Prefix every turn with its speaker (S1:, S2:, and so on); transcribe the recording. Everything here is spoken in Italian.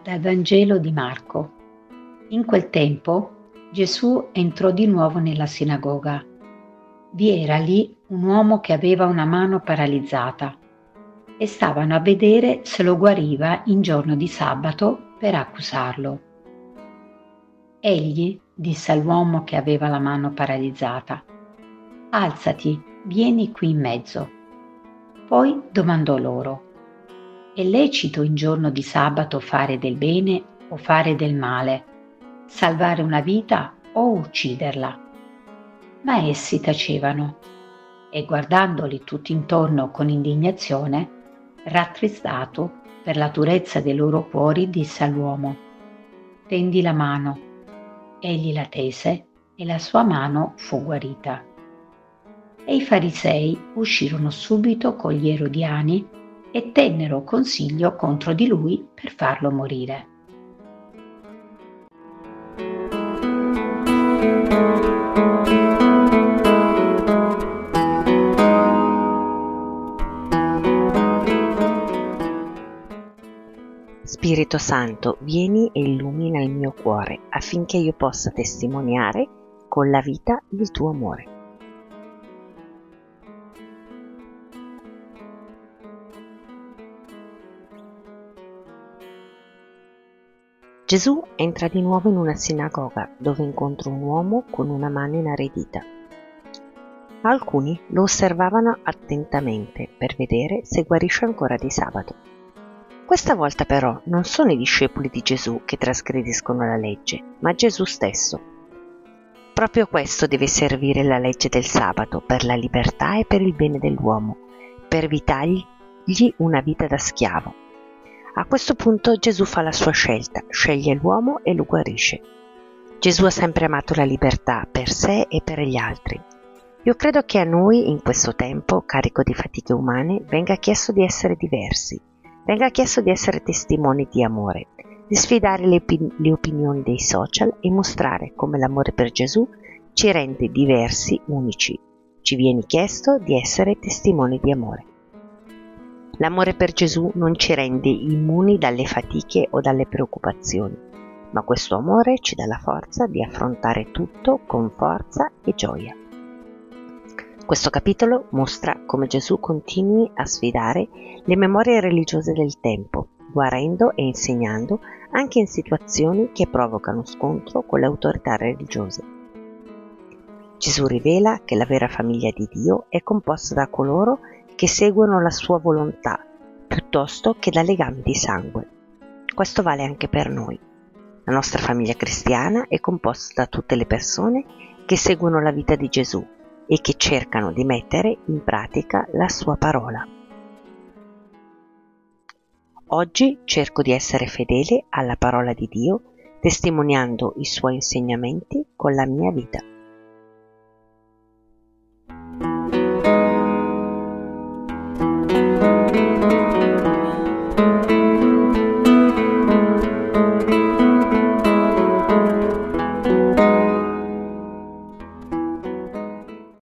S1: Dal Vangelo di Marco. In quel tempo Gesù entrò di nuovo nella sinagoga. Vi era lì un uomo che aveva una mano paralizzata e stavano a vedere se lo guariva in giorno di sabato per accusarlo. Egli disse all'uomo che aveva la mano paralizzata: «Alzati, vieni qui in mezzo». Poi domandò loro: «È lecito in giorno di sabato fare del bene o fare del male, salvare una vita o ucciderla?» Ma essi tacevano e, guardandoli tutti intorno con indignazione, rattristato per la durezza dei loro cuori, disse all'uomo: «Tendi la mano». Egli la tese e la sua mano fu guarita. E i farisei uscirono subito con gli erodiani e tennero consiglio contro di lui per farlo morire.
S2: Spirito Santo, vieni e illumina il mio cuore affinché io possa testimoniare con la vita il tuo amore. Gesù entra di nuovo in una sinagoga dove incontra un uomo con una mano inaridita. Alcuni lo osservavano attentamente per vedere se guarisce ancora di sabato. Questa volta però non sono i discepoli di Gesù che trasgrediscono la legge, ma Gesù stesso. Proprio questo deve servire la legge del sabato per la libertà e per il bene dell'uomo, per evitargli una vita da schiavo. A questo punto Gesù fa la sua scelta, sceglie l'uomo e lo guarisce. Gesù ha sempre amato la libertà per sé e per gli altri. Io credo che a noi, in questo tempo carico di fatiche umane, venga chiesto di essere diversi. Venga chiesto di essere testimoni di amore, di sfidare le opinioni dei social e mostrare come l'amore per Gesù ci rende diversi, unici. Ci viene chiesto di essere testimoni di amore. L'amore per Gesù non ci rende immuni dalle fatiche o dalle preoccupazioni, ma questo amore ci dà la forza di affrontare tutto con forza e gioia. Questo capitolo mostra come Gesù continui a sfidare le memorie religiose del tempo, guarendo e insegnando anche in situazioni che provocano scontro con le autorità religiose. Gesù rivela che la vera famiglia di Dio è composta da coloro che seguono la sua volontà, piuttosto che da legami di sangue. Questo vale anche per noi. La nostra famiglia cristiana è composta da tutte le persone che seguono la vita di Gesù e che cercano di mettere in pratica la sua parola. Oggi cerco di essere fedele alla parola di Dio, testimoniando i suoi insegnamenti con la mia vita.